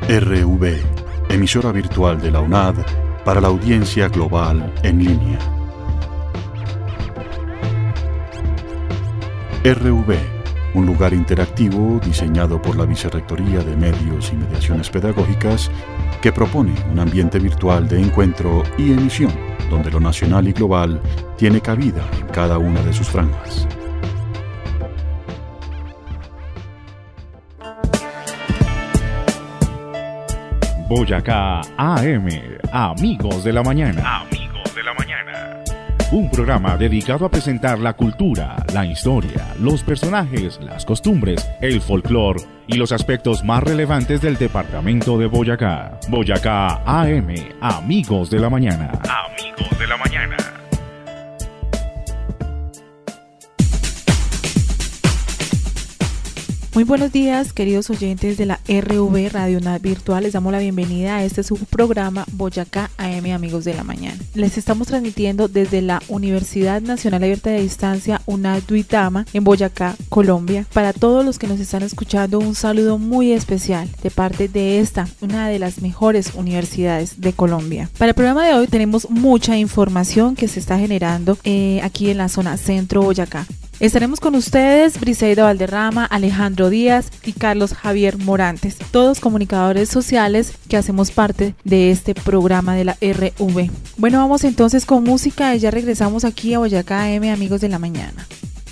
RV, emisora virtual de la UNAD para la audiencia global en línea. RV, un lugar interactivo diseñado por la Vicerrectoría de Medios y Mediaciones Pedagógicas que propone un ambiente virtual de encuentro y emisión donde lo nacional y global tiene cabida en cada una de sus franjas. Boyacá AM, Amigos de la Mañana. Amigos de la Mañana. Un programa dedicado a presentar la cultura, la historia, los personajes, las costumbres, el folclore y los aspectos más relevantes del departamento de Boyacá. Boyacá AM, Amigos de la Mañana. Amigos de la Mañana. Muy buenos días, queridos oyentes de la RV Radio UNAD Virtual. Les damos la bienvenida a este subprograma Boyacá AM, Amigos de la Mañana. Les estamos transmitiendo desde la Universidad Nacional Abierta de Distancia UNAD Duitama en Boyacá, Colombia. Para todos los que nos están escuchando, un saludo muy especial de parte de esta, una de las mejores universidades de Colombia. Para el programa de hoy tenemos mucha información que se está generando aquí en la zona centro Boyacá. Estaremos con ustedes Briseida Valderrama, Alejandro Díaz y Carlos Javier Morantes, todos comunicadores sociales que hacemos parte de este programa de la RV. Bueno, vamos entonces con música y ya regresamos aquí a Boyacá AM, Amigos de la Mañana.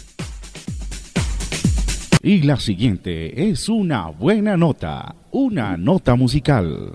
Y la siguiente es una nota musical.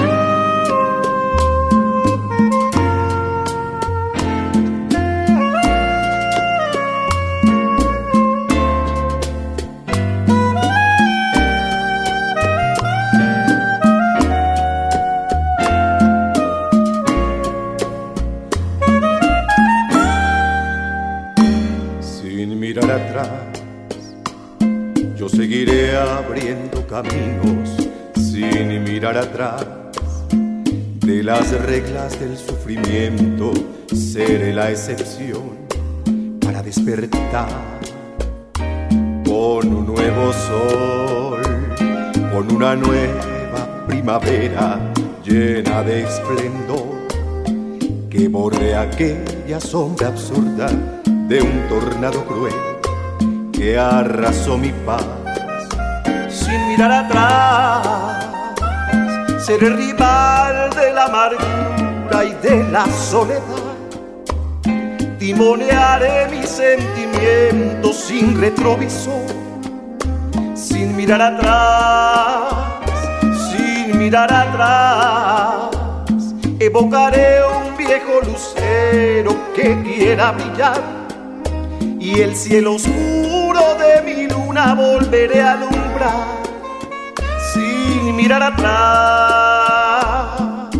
Yo seguiré abriendo caminos sin mirar atrás. De las reglas del sufrimiento seré la excepción para despertar con un nuevo sol, con una nueva primavera llena de esplendor que borre aquella sombra absurda de un tornado cruel que arrasó mi paz. Sin mirar atrás, seré rival de la amargura y de la soledad. Timonearé mis sentimientos sin retrovisor. Sin mirar atrás, sin mirar atrás, evocaré un viejo lucero que quiera brillar. Y el cielo oscuro de mi luna volveré a alumbrar sin mirar atrás.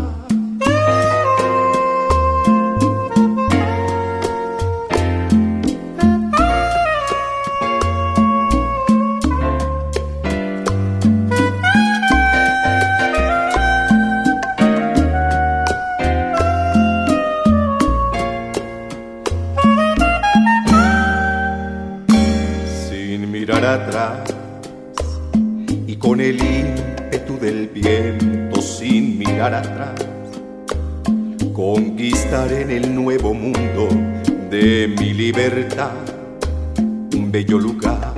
Atrás y con el ímpetu del viento sin mirar atrás conquistaré en el nuevo mundo de mi libertad un bello lugar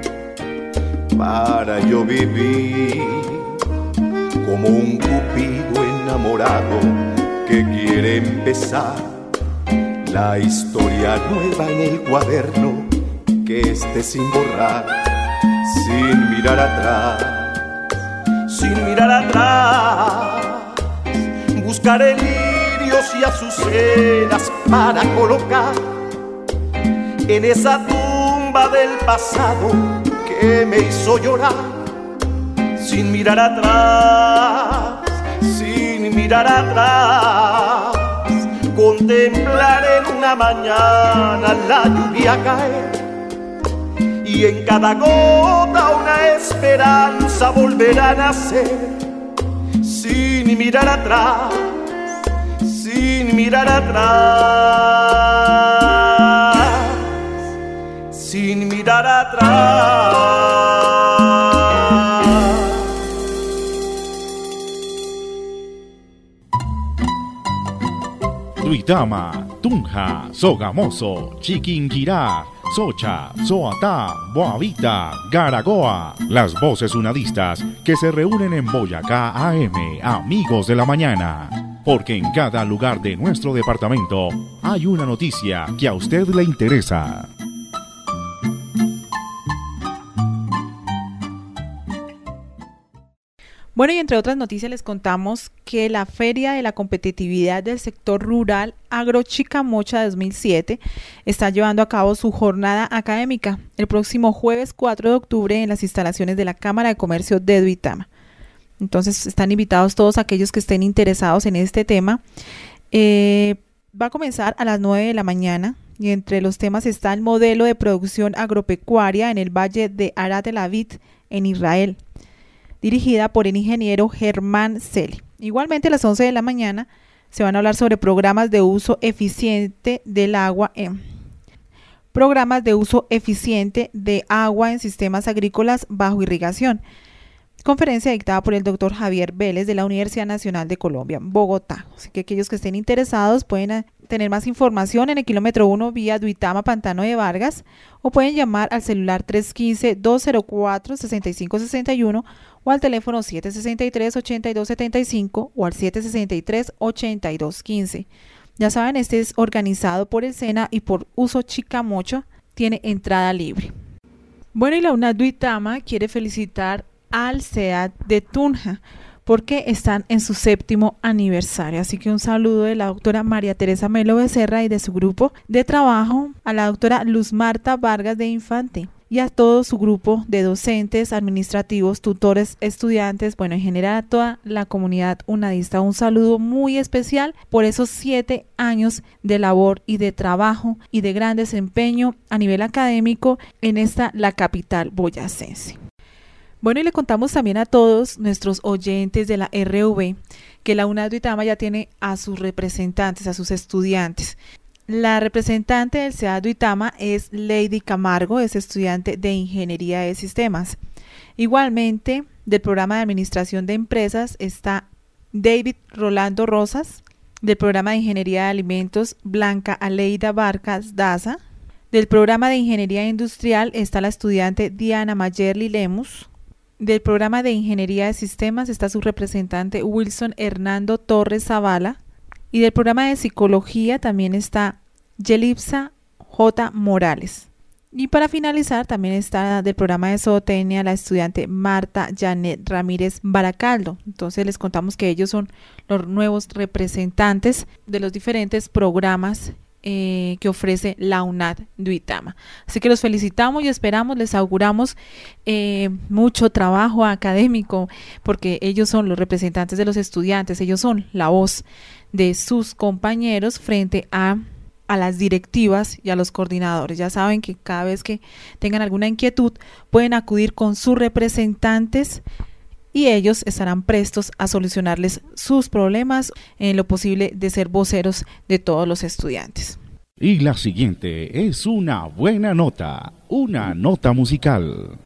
para yo vivir como un cupido enamorado que quiere empezar la historia nueva en el cuaderno que esté sin borrar, sin mirar atrás, sin mirar atrás. Buscaré lirios y azucenas para colocar en esa tumba del pasado que me hizo llorar. Sin mirar atrás, sin mirar atrás, contemplaré en una mañana la lluvia caer. Y en cada gota una esperanza volverá a nacer. Sin mirar atrás, sin mirar atrás, sin mirar atrás. Duitama, Tunja, Sogamoso, Chiquinquirá, Socha, Soatá, Boavita, Garagoa. Las voces unadistas que se reúnen en Boyacá AM, amigos de la mañana. Porque en cada lugar de nuestro departamento hay una noticia que a usted le interesa. Bueno, y entre otras noticias les contamos que la Feria de la Competitividad del Sector Rural Agrochicamocha 2007 está llevando a cabo su jornada académica el próximo jueves 4 de octubre en las instalaciones de la Cámara de Comercio de Duitama. Entonces están invitados todos aquellos que estén interesados en este tema. Va a comenzar a las 9 de la mañana y entre los temas está el modelo de producción agropecuaria en el Valle de Arat el Avid en Israel, dirigida por el ingeniero Germán Celi. Igualmente a las 11 de la mañana se van a hablar sobre programas de uso eficiente del agua en sistemas agrícolas bajo irrigación. Conferencia dictada por el doctor Javier Vélez de la Universidad Nacional de Colombia, Bogotá. Así que aquellos que estén interesados pueden tener más información en el kilómetro 1 vía Duitama Pantano de Vargas o pueden llamar al celular 315-204-6561 o al teléfono 763-8275 o al 763-8215. Ya saben, este es organizado por el SENA y por Uso Chicamocha, tiene entrada libre. Bueno, y la UNAD Duitama quiere felicitar al SEAD de Tunja porque están en su 7º aniversario. Así que un saludo de la doctora María Teresa Melo Becerra y de su grupo de trabajo, a la doctora Luz Marta Vargas de Infante y a todo su grupo de docentes, administrativos, tutores, estudiantes, bueno, en general a toda la comunidad unadista. Un saludo muy especial por esos 7 años de labor y de trabajo y de gran desempeño a nivel académico en la capital boyacense. Bueno, y le contamos también a todos nuestros oyentes de la RV que la UNAD Duitama ya tiene a sus representantes, a sus estudiantes. La representante del SEAD Duitama es Lady Camargo, es estudiante de Ingeniería de Sistemas. Igualmente, del programa de Administración de Empresas está David Rolando Rosas, del programa de Ingeniería de Alimentos Blanca Aleida Vargas Daza, del programa de Ingeniería Industrial está la estudiante Diana Mayerly Lemus. Del programa de Ingeniería de Sistemas está su representante Wilson Hernando Torres Zavala y del programa de Psicología también está Yelipsa J. Morales. Y para finalizar también está del programa de Zootecnia la estudiante Marta Janet Ramírez Baracaldo. Entonces les contamos que ellos son los nuevos representantes de los diferentes programas que ofrece la UNAD Duitama. Así que los felicitamos y esperamos, les auguramos mucho trabajo académico porque ellos son los representantes de los estudiantes, ellos son la voz de sus compañeros frente a las directivas y a los coordinadores. Ya saben que cada vez que tengan alguna inquietud pueden acudir con sus representantes y ellos estarán prestos a solucionarles sus problemas en lo posible de ser voceros de todos los estudiantes. Y la siguiente es una buena nota, una nota musical.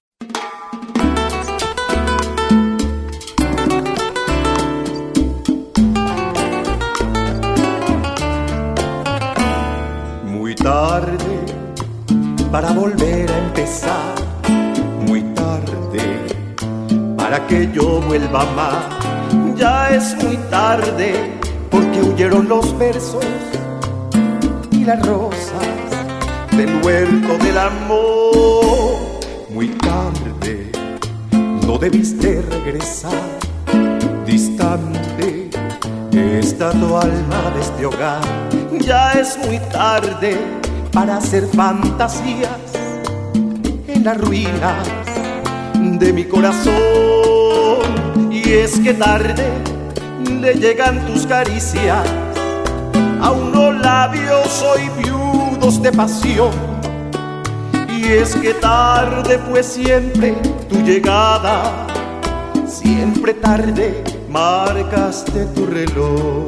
Muy tarde para volver a empezar, muy tarde para que yo vuelva a amar. Ya es muy tarde porque huyeron los versos y las rosas del huerto del amor. Muy tarde, no debiste regresar. Distante está tu alma de este hogar. Ya es muy tarde para hacer fantasías en las ruinas de mi corazón. Y es que tarde le llegan tus caricias a unos labios hoy viudos de pasión. Y es que tarde fue siempre tu llegada, siempre tarde marcaste tu reloj.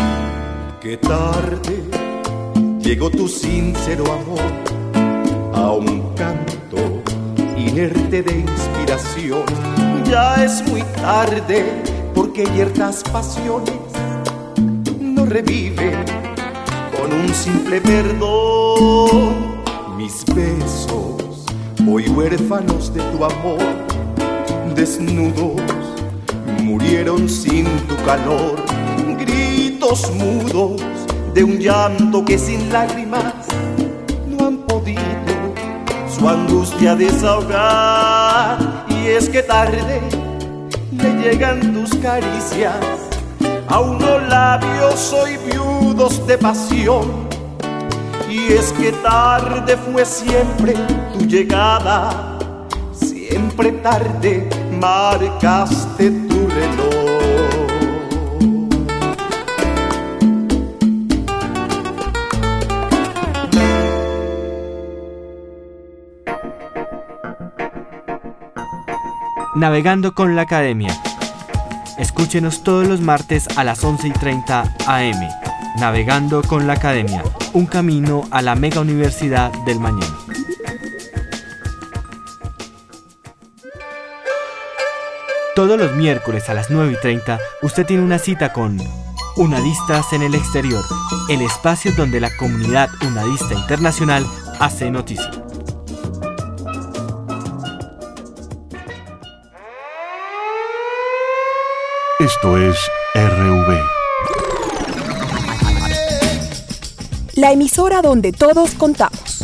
Qué tarde llegó tu sincero amor a un canto inerte de inspiración. Ya es muy tarde porque ciertas pasiones no reviven con un simple perdón. Mis besos, hoy huérfanos de tu amor, desnudos, murieron sin tu calor. Gritos mudos de un llanto que sin lágrimas no han podido su angustia desahogar. Y es que tarde le llegan tus caricias a unos labios hoy viudos de pasión. Y es que tarde fue siempre tu llegada, siempre tarde marcaste tu reloj. Navegando con la Academia. Escúchenos todos los martes a las 11:30 am. Navegando con la Academia, un camino a la mega universidad del mañana. Todos los miércoles a las 9:30 usted tiene una cita con Unadistas en el Exterior, el espacio donde la comunidad unadista internacional hace noticia. Esto es RV. La emisora donde todos contamos.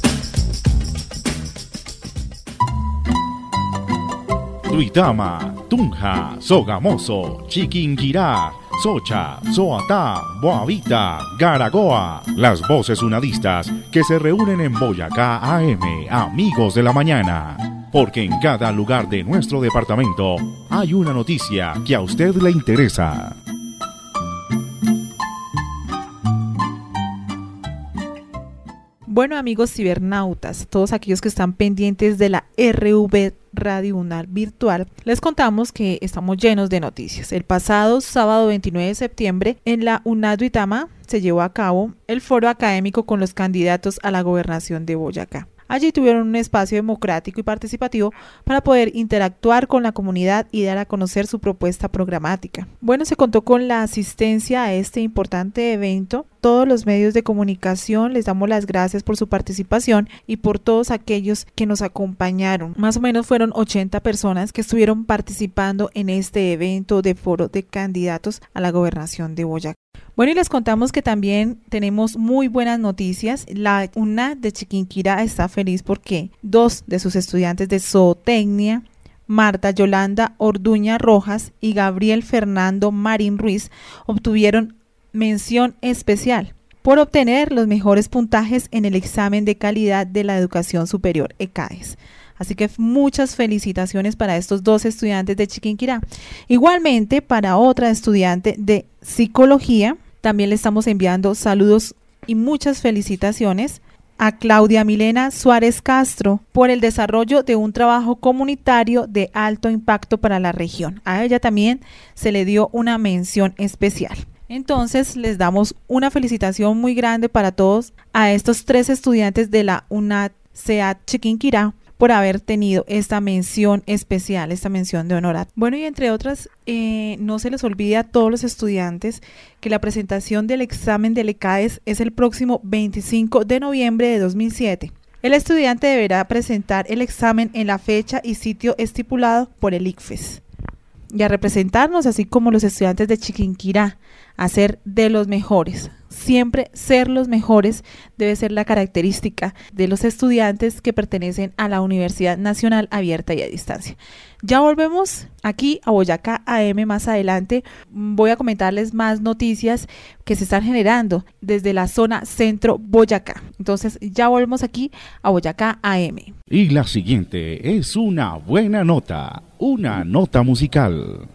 Duitama, Tunja, Sogamoso, Chiquinquirá, Socha, Soatá, Boavita, Garagoa. Las voces unadistas que se reúnen en Boyacá AM, amigos de la mañana. Porque en cada lugar de nuestro departamento hay una noticia que a usted le interesa. Bueno, amigos cibernautas, todos aquellos que están pendientes de la RV Radio UNAD Virtual, les contamos que estamos llenos de noticias. El pasado sábado 29 de septiembre en la UNAD Duitama se llevó a cabo el foro académico con los candidatos a la gobernación de Boyacá. Allí tuvieron un espacio democrático y participativo para poder interactuar con la comunidad y dar a conocer su propuesta programática. Bueno, se contó con la asistencia a este importante evento. Todos los medios de comunicación les damos las gracias por su participación y por todos aquellos que nos acompañaron. Más o menos fueron 80 personas que estuvieron participando en este evento de foro de candidatos a la gobernación de Boyacá. Bueno, y les contamos que también tenemos muy buenas noticias. La UNAD de Chiquinquirá está feliz porque 2 de sus estudiantes de zootecnia, Marta Yolanda Orduña Rojas y Gabriel Fernando Marín Ruiz, obtuvieron mención especial por obtener los mejores puntajes en el examen de calidad de la educación superior ECAES. Así que muchas felicitaciones para estos 2 estudiantes de Chiquinquirá. Igualmente para otra estudiante de psicología, también le estamos enviando saludos y muchas felicitaciones a Claudia Milena Suárez Castro por el desarrollo de un trabajo comunitario de alto impacto para la región. A ella también se le dio una mención especial. Entonces les damos una felicitación muy grande para todos a estos 3 estudiantes de la UNAD SEAD Chiquinquirá por haber tenido esta mención especial, esta mención de honor. Bueno, y entre otras, no se les olvide a todos los estudiantes que la presentación del examen del ECAES es el próximo 25 de noviembre de 2007. El estudiante deberá presentar el examen en la fecha y sitio estipulado por el ICFES. Y a representarnos, así como los estudiantes de Chiquinquirá, a ser de los mejores. Siempre ser los mejores debe ser la característica de los estudiantes que pertenecen a la Universidad Nacional Abierta y a Distancia. Ya volvemos aquí a Boyacá AM más adelante. Voy a comentarles más noticias que se están generando desde la zona centro Boyacá. Entonces ya volvemos aquí a Boyacá AM. Y la siguiente es una buena nota musical.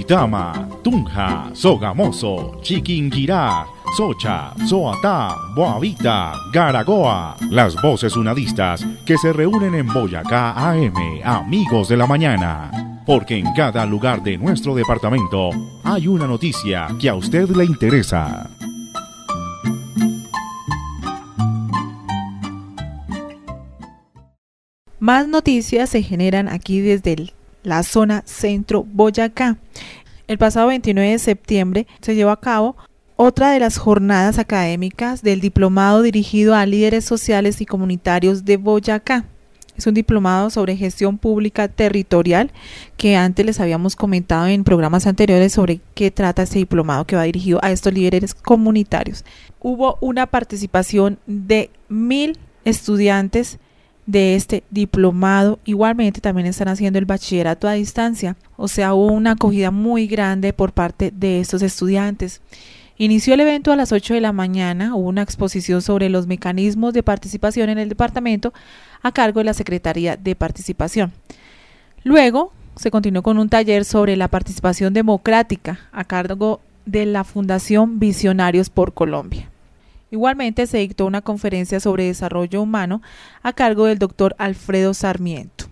Duitama, Tunja, Sogamoso, Chiquinquirá, Socha, Soatá, Boavita, Garagoa. Las voces unadistas que se reúnen en Boyacá AM, amigos de la mañana. Porque en cada lugar de nuestro departamento hay una noticia que a usted le interesa. Más noticias se generan aquí desde la zona centro Boyacá. El pasado 29 de septiembre se llevó a cabo otra de las jornadas académicas del diplomado dirigido a líderes sociales y comunitarios de Boyacá. Es un diplomado sobre gestión pública territorial que antes les habíamos comentado en programas anteriores sobre qué trata este diplomado que va dirigido a estos líderes comunitarios. Hubo una participación de 1,000 estudiantes de este diplomado. Igualmente también están haciendo el bachillerato a distancia, o sea, hubo una acogida muy grande por parte de estos estudiantes. Inició el evento a las 8 de la mañana, hubo una exposición sobre los mecanismos de participación en el departamento a cargo de la Secretaría de Participación. Luego se continuó con un taller sobre la participación democrática a cargo de la Fundación Visionarios por Colombia. Igualmente se dictó una conferencia sobre desarrollo humano a cargo del doctor Alfredo Sarmiento.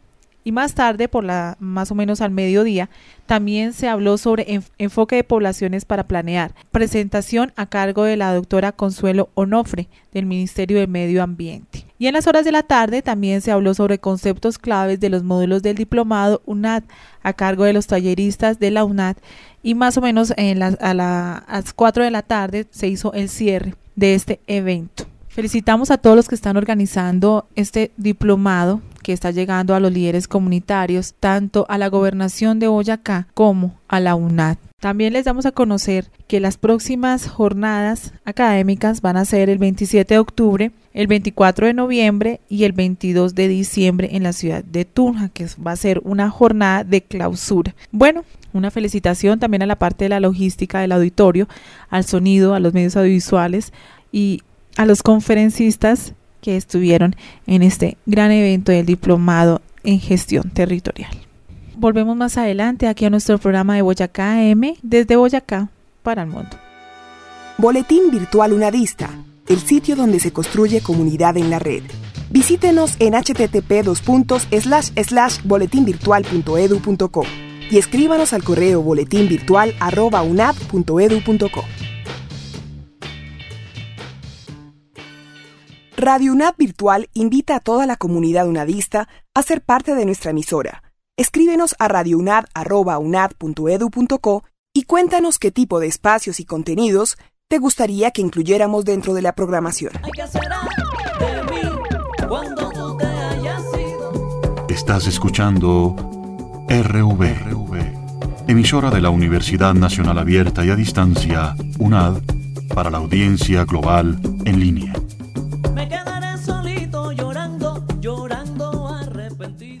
Y más tarde, más o menos al mediodía, también se habló sobre enfoque de poblaciones para planear. Presentación a cargo de la doctora Consuelo Onofre, del Ministerio de Medio Ambiente. Y en las horas de la tarde también se habló sobre conceptos claves de los módulos del diplomado UNAD, a cargo de los talleristas de la UNAD. Y más o menos a las 4 de la tarde se hizo el cierre de este evento. Felicitamos a todos los que están organizando este diplomado que está llegando a los líderes comunitarios, tanto a la Gobernación de Boyacá como a la UNAD. También les damos a conocer que las próximas jornadas académicas van a ser el 27 de octubre, el 24 de noviembre y el 22 de diciembre en la ciudad de Tunja, que va a ser una jornada de clausura. Bueno, una felicitación también a la parte de la logística del auditorio, al sonido, a los medios audiovisuales y a los conferencistas que estuvieron en este gran evento del diplomado en gestión territorial. Volvemos más adelante aquí a nuestro programa de Boyacá AM, desde Boyacá para el mundo. Boletín Virtual Unadista, el sitio donde se construye comunidad en la red. Visítenos en http://boletinvirtual.edu.co y escríbanos al correo boletinvirtual@unad.edu.co. Radio UNAD Virtual invita a toda la comunidad unadista a ser parte de nuestra emisora. Escríbenos a radiounad@unad.edu.co y cuéntanos qué tipo de espacios y contenidos te gustaría que incluyéramos dentro de la programación. Estás escuchando RV, emisora de la Universidad Nacional Abierta y a Distancia, UNAD, para la audiencia global en línea. Me quedaré solito llorando, llorando arrepentido.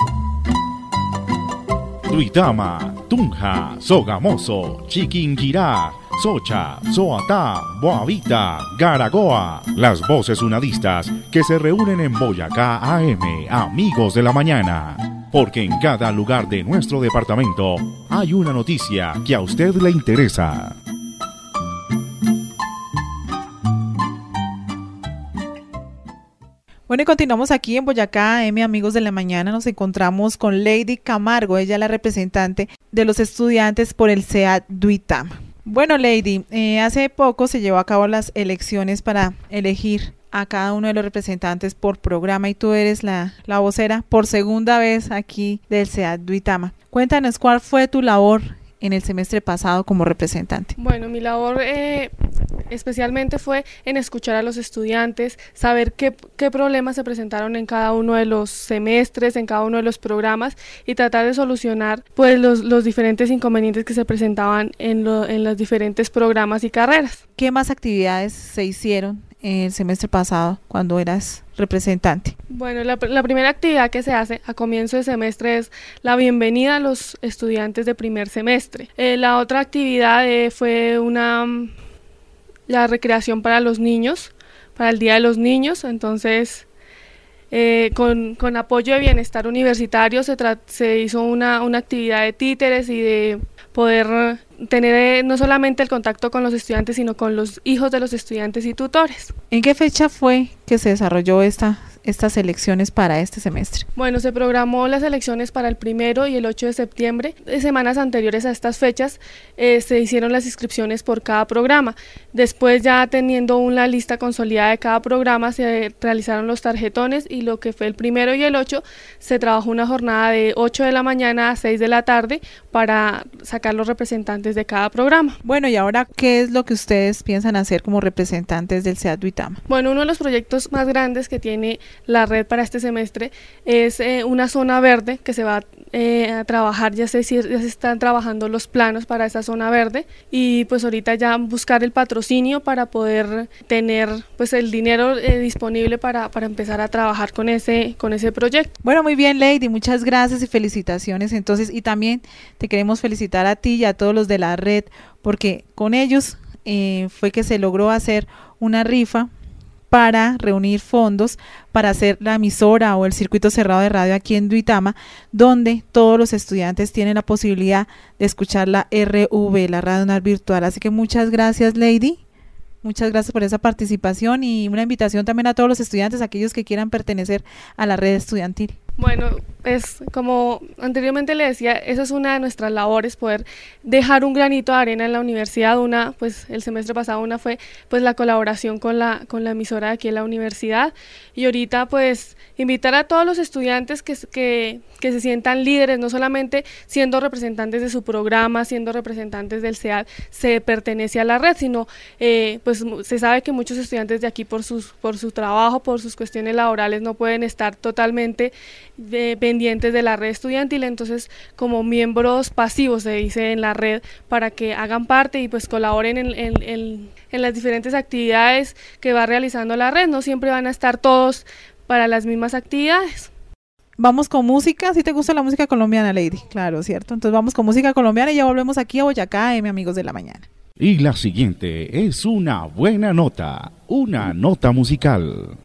Duitama, Tunja, Sogamoso, Chiquinquirá, Socha, Soatá, Boavita, Garagoa. Las voces unadistas que se reúnen en Boyacá AM, amigos de la mañana. Porque en cada lugar de nuestro departamento hay una noticia que a usted le interesa. Bueno, y continuamos aquí en Boyacá AM, amigos de la mañana. Nos encontramos con Lady Camargo, ella es la representante de los estudiantes por el SEAD Duitama. Bueno, Lady, hace poco se llevó a cabo las elecciones para elegir a cada uno de los representantes por programa y tú eres la vocera por segunda vez aquí del SEAD Duitama. Cuéntanos cuál fue tu labor en el semestre pasado como representante. Bueno, mi labor especialmente fue en escuchar a los estudiantes, saber qué problemas se presentaron en cada uno de los semestres, en cada uno de los programas y tratar de solucionar pues los diferentes inconvenientes que se presentaban en los diferentes programas y carreras. ¿Qué más actividades se hicieron el semestre pasado cuando eras representante? Bueno, la primera actividad que se hace a comienzo de semestre es la bienvenida a los estudiantes de primer semestre. La otra actividad fue la recreación para los niños, para el Día de los Niños. Entonces, con apoyo de Bienestar Universitario se hizo una actividad de títeres y de poder tener no solamente el contacto con los estudiantes, sino con los hijos de los estudiantes y tutores. ¿En qué fecha fue que se desarrolló estas elecciones para este semestre? Bueno, se programó las elecciones para el 1 y el 8 de septiembre. Semanas anteriores a estas fechas se hicieron las inscripciones por cada programa. Después, ya teniendo una lista consolidada de cada programa, se realizaron los tarjetones, y lo que fue el 1 y el 8 se trabajó una jornada de 8 de la mañana a 6 de la tarde para sacar los representantes de cada programa. Bueno, y ahora, ¿qué es lo que ustedes piensan hacer como representantes del SEAD Duitama? Bueno, uno de los proyectos más grandes que tiene la red para este semestre es una zona verde que se va a trabajar, ya se están trabajando los planos para esa zona verde, y pues ahorita ya buscar el patrocinio para poder tener pues el dinero disponible para empezar a trabajar con ese proyecto. Bueno, muy bien, Lady, muchas gracias y felicitaciones. Entonces, y también te queremos felicitar a ti y a todos los de la red, porque con ellos fue que se logró hacer una rifa para reunir fondos para hacer la emisora o el circuito cerrado de radio aquí en Duitama, donde todos los estudiantes tienen la posibilidad de escuchar la RV, la Radio UNAD Virtual. Así que muchas gracias, Lady. Muchas gracias por esa participación, y una invitación también a todos los estudiantes, aquellos que quieran pertenecer a la red estudiantil. Bueno, es como anteriormente le decía, esa es una de nuestras labores, poder dejar un granito de arena en la universidad. Pues el semestre pasado fue pues la colaboración con la emisora de aquí en la universidad, y ahorita pues invitar a todos los estudiantes que se sientan líderes, no solamente siendo representantes de su programa, siendo representantes del SEAD, se pertenece a la red, sino pues se sabe que muchos estudiantes de aquí por su trabajo, por sus cuestiones laborales, no pueden estar totalmente pendientes de la red estudiantil. Entonces, como miembros pasivos, se dice en la red, para que hagan parte y pues colaboren en las diferentes actividades que va realizando la red. No siempre van a estar todos para las mismas actividades. Vamos con música. ¿Sí te gusta la música colombiana, Lady? Claro, ¿cierto? Entonces vamos con música colombiana y ya volvemos aquí a Boyacá AM, amigos de la mañana. Y la siguiente es una buena nota, una nota musical.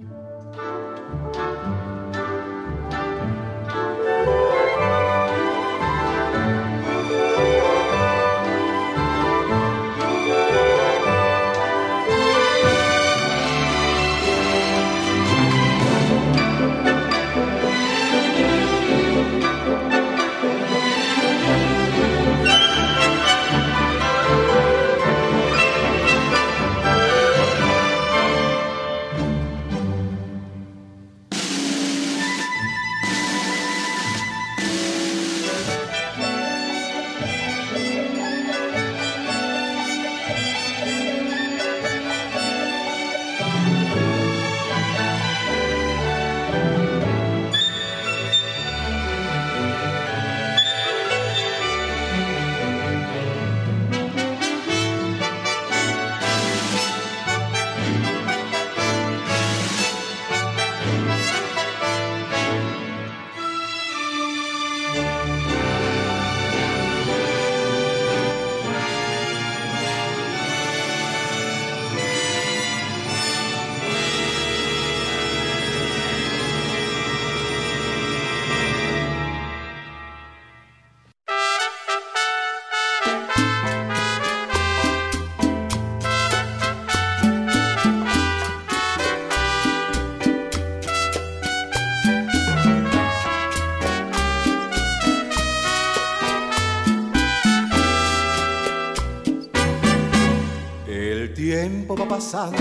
Va pasando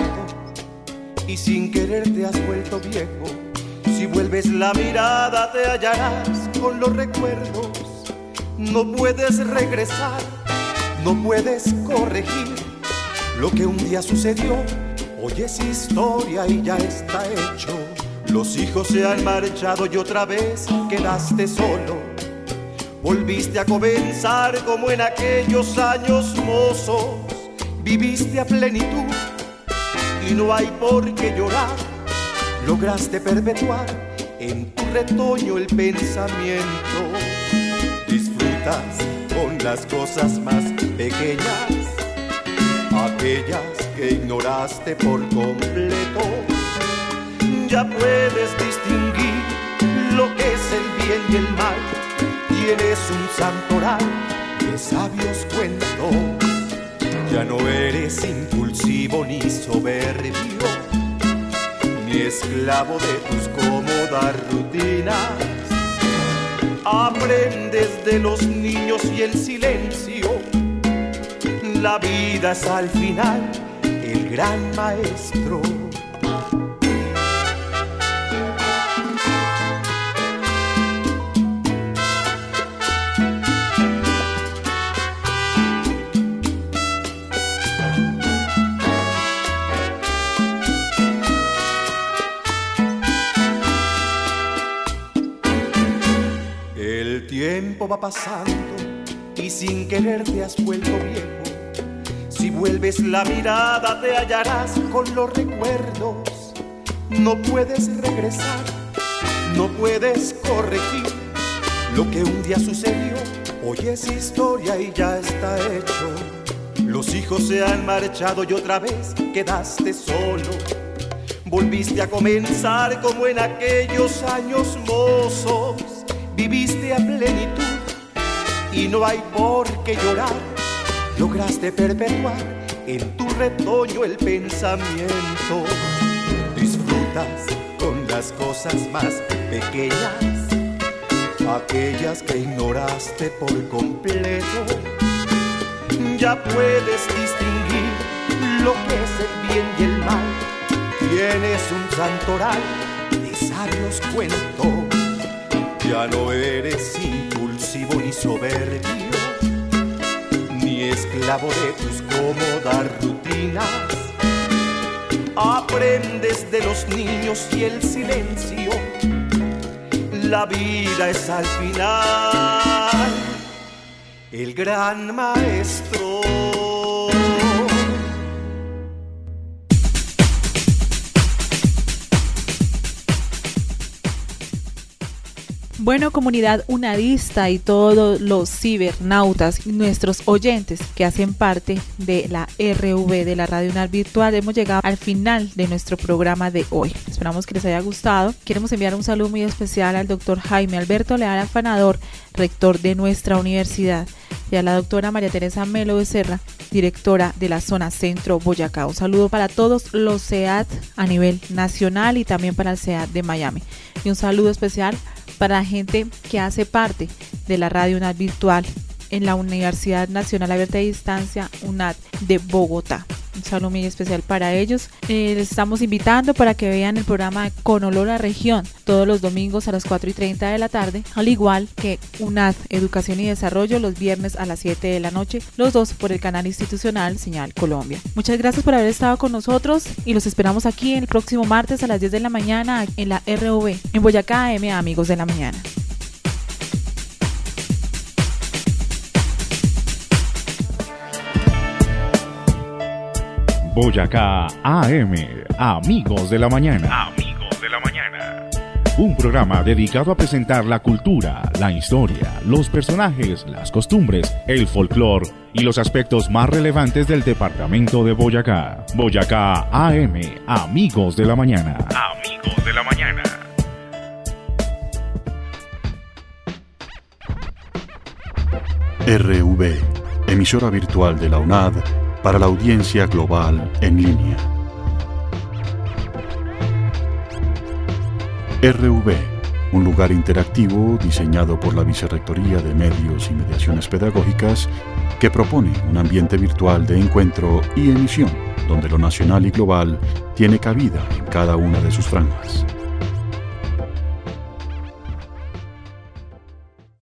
y sin querer te has vuelto viejo. Si vuelves la mirada te hallarás con los recuerdos. No puedes regresar, no puedes corregir lo que un día sucedió. Hoy es historia y ya está hecho. Los hijos se han marchado y otra vez quedaste solo. Volviste a comenzar como en aquellos años mozos. Viviste a plenitud y no hay por qué llorar. Lograste perpetuar en tu retoño el pensamiento. Disfrutas con las cosas más pequeñas, aquellas que ignoraste por completo. Ya puedes distinguir lo que es el bien y el mal. Tienes un santoral de sabios cuento. Ya no eres impulsivo ni soberbio, ni esclavo de tus cómodas rutinas. Aprendes de los niños y el silencio. La vida es al final el gran maestro. El tiempo va pasando y sin querer te has vuelto viejo. Si vuelves la mirada te hallarás con los recuerdos. No puedes regresar, no puedes corregir lo que un día sucedió. Hoy es historia y ya está hecho. Los hijos se han marchado y otra vez quedaste solo. Volviste a comenzar como en aquellos años mozos. Viviste a plenitud y no hay por qué llorar. Lograste perpetuar en tu retoño el pensamiento. Disfrutas con las cosas más pequeñas, aquellas que ignoraste por completo. Ya puedes distinguir lo que es el bien y el mal. Tienes un santoral de sabios cuentos. Ya no eres impulsivo ni soberbio, ni esclavo de tus cómodas rutinas. Aprendes de los niños y el silencio. La vida es al final el gran maestro. Bueno, comunidad unadista y todos los cibernautas, nuestros oyentes que hacen parte de la RV de la Radio UNAD Virtual, hemos llegado al final de nuestro programa de hoy. Esperamos que les haya gustado. Queremos enviar un saludo muy especial al doctor Jaime Alberto Leal Afanador, rector de nuestra universidad, y a la doctora María Teresa Melo Becerra, directora de la zona Centro Boyacá. Un saludo para todos los CEAT a nivel nacional y también para el CEAT de Miami. Y un saludo especial para la gente que hace parte de la Radio UNAD Virtual en la Universidad Nacional Abierta de Distancia UNAD de Bogotá. Un saludo muy especial para ellos. Les estamos invitando para que vean el programa Con Olor a Región todos los domingos a las 4:30 de la tarde, al igual que UNAD Educación y Desarrollo los viernes a las 7 de la noche, los dos por el canal institucional Señal Colombia. Muchas gracias por haber estado con nosotros y los esperamos aquí el próximo martes a las 10 de la mañana en la RV, en Boyacá AM, Amigos de la Mañana. Boyacá AM, Amigos de la Mañana. Amigos de la Mañana. Un programa dedicado a presentar la cultura, la historia, los personajes, las costumbres, el folclore y los aspectos más relevantes del departamento de Boyacá. Boyacá AM, Amigos de la Mañana. Amigos de la Mañana. RV, emisora virtual de la UNAD para la audiencia global en línea. RV, un lugar interactivo diseñado por la Vicerrectoría de Medios y Mediaciones Pedagógicas que propone un ambiente virtual de encuentro y emisión donde lo nacional y global tiene cabida en cada una de sus franjas.